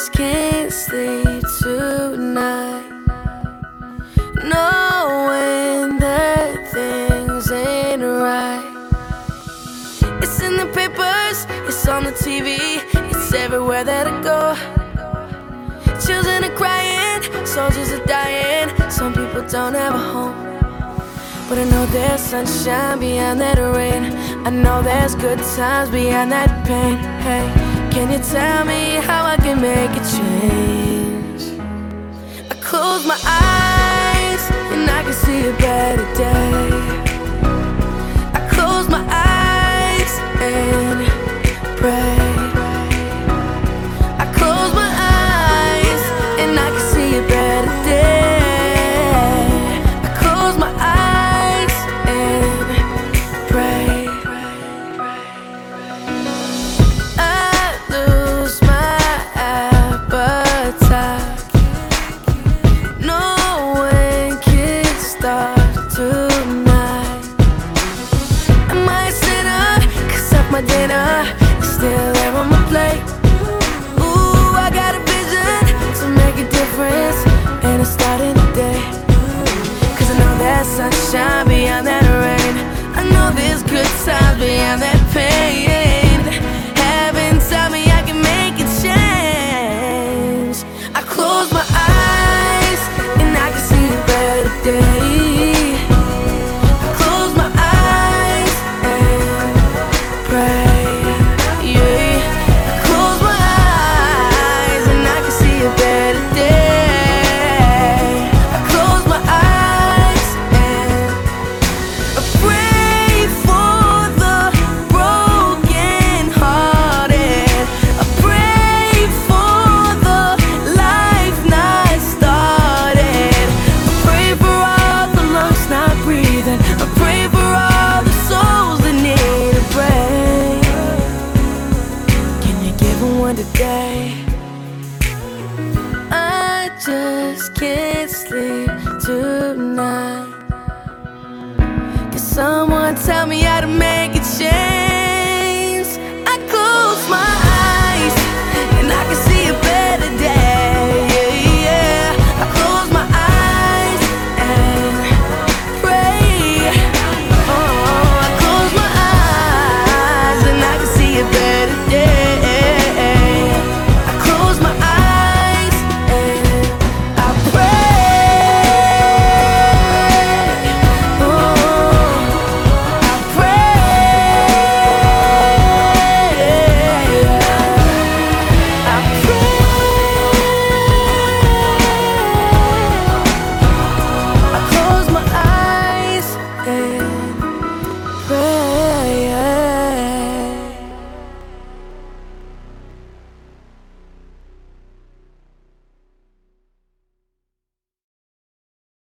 just can't sleep tonight, knowing that things ain't right. It's in the papers, it's on the TV, it's everywhere that I go. Children are crying, soldiers are dying, some people don't have a home. But I know there's sunshine behind that rain, I know there's good times behind that pain. Hey, can you tell me how I can make a change? I close my eyes and I can see a better day. I close my eyes and pray. I close my eyes and I can see a better day. I close my eyes and pray. I lose my appetite, no one can start tonight. I might sit up, cause up my dinner is still there on my plate. Ooh, I got a vision to make a difference, and it's starting today. Cause I know there's sunshine behind that rain, I know there's good times behind that pain. Heaven tell me I can make a change. I close my eyes and I can see a better day. I close my eyes and pray. Yeah, I close my eyes and I can see a better day. I close my eyes and I pray for the broken hearted. I pray for the life not started. I pray for all the lungs not breathing. I pray for all the souls that need a break. Can you give them one today? I just can't sleep tonight. Can someone tell me how to make